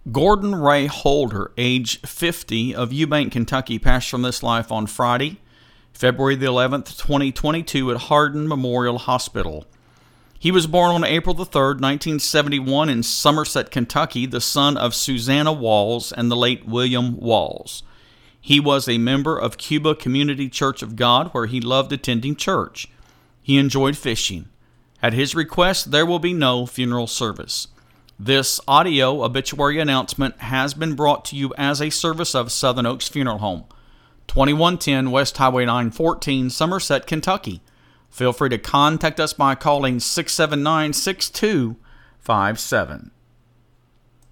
Gordon Ray Holder, age 50, of Eubank, Kentucky, passed from this life on Friday, February the 11th, 2022, at Hardin Memorial Hospital. He was born on April the 3rd, 1971, in Somerset, Kentucky, the son of Susanna Walls and the late William Walls. He was a member of Cuba Community Church of God, where he loved attending church. He enjoyed fishing. At his request, there will be no funeral service. This audio obituary announcement has been brought to you as a service of Southern Oaks Funeral Home, 2110 West Highway 914, Somerset, Kentucky. Feel free to contact us by calling 679-6257.